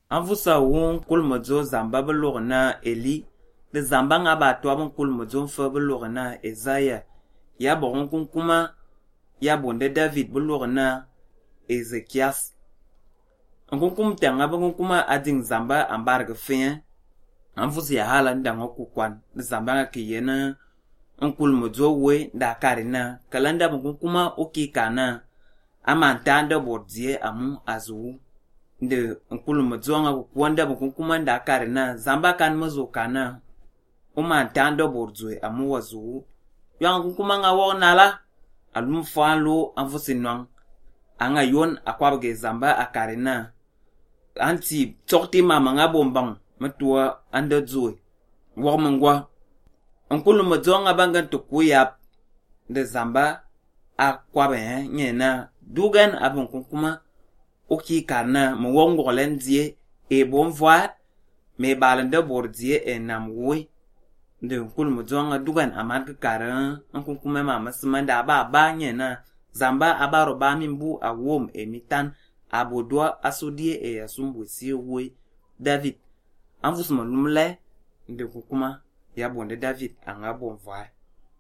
An vusa wun kulmozo zamba belog na Eli. De zamba nga ba toa bon kulmozo fe belog na Ezaya. Ya boron kuma ya bonde David belog na Ezekias. An kum tanga bon kuma ading zamba ambarge fin. An vusa ya hala ndanga kukwan. De zamba nga kiyena an kulmozo we da karina. Kalanda bon kuma oki kana. Amantanda bordzie amu azu. De kulmozo nga kukwanda bon kuma da karina. Zamba kan mazo kana. Umantanda bordzwe amu wazu. Yang kuma nga wonala. Alum falo anfusinwang. Anga yon akwabge zamba akarina. Anti sorti mama nga bombang. Matua anda dzwe. Wormangwa. Kulmozo nga bangan tukuyap. De zamba akwabe nyena. Dugan abon kuma. Oki kana mwongolen die. E bon voie. Me balanda bordie e namwe. De kulmozo nga dugan amarga karan. Kuma mama simanda ba nyena. Zamba abaro ba mimbu awom emitan. Abodwa asodie e asumbwesi we David. Anvusman lumle. De kuma ya bonde David anga bon voie.